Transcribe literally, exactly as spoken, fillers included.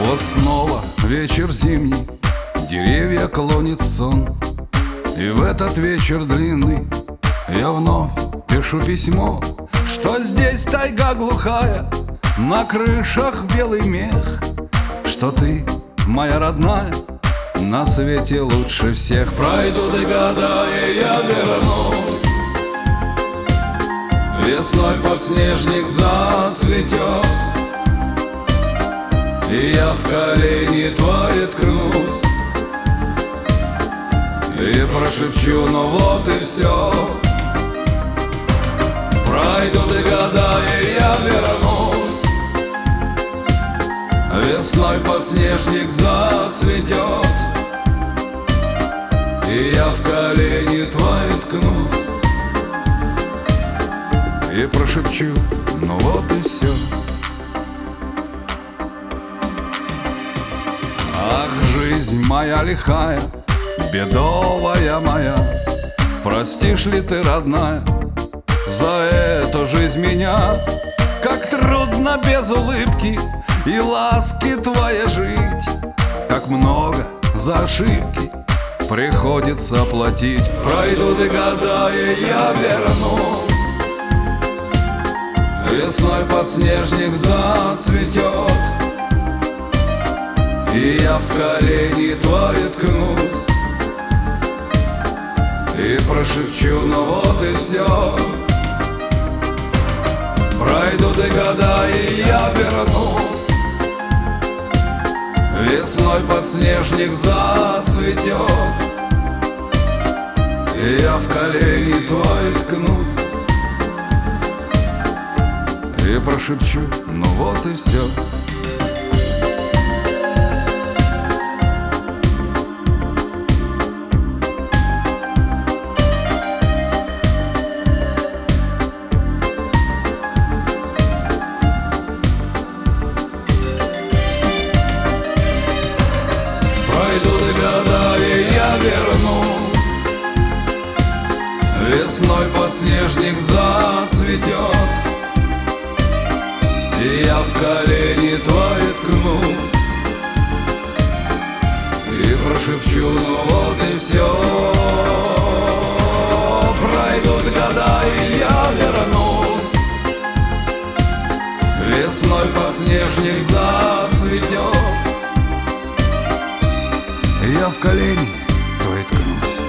Вот снова вечер зимний, деревья клонит сон, и в этот вечер длинный я вновь пишу письмо, что здесь тайга глухая, на крышах белый мех, что ты, моя родная, на свете лучше всех. Пройдут и года, и я вернусь, весной подснежник зацветет, и я в колени твои ткнусь и прошепчу: ну вот и все. Пройдут и года, и я вернусь, весной подснежник зацветет, и я в колени твои ткнусь и прошепчу: ну вот и все. Ах, жизнь моя лихая, бедовая моя, простишь ли ты, родная, за эту жизнь меня? Как трудно без улыбки и ласки твоей жить, как много за ошибки приходится платить. Пройдут и года, и я вернусь, весной подснежник зацветет, и я в колени твои ткнусь и прошепчу: ну вот и все. Пройдут и года, и я вернусь, весной подснежник зацветет, и я в колени твои ткнусь и прошепчу: ну вот и все. Пройдут и года, и я вернусь, весной подснежник зацветет, и я в колени твои ткнусь и прошепчу: ну вот и все. Пройдут года, и я вернусь, весной подснежник зацветет, я в колени твои ткнусь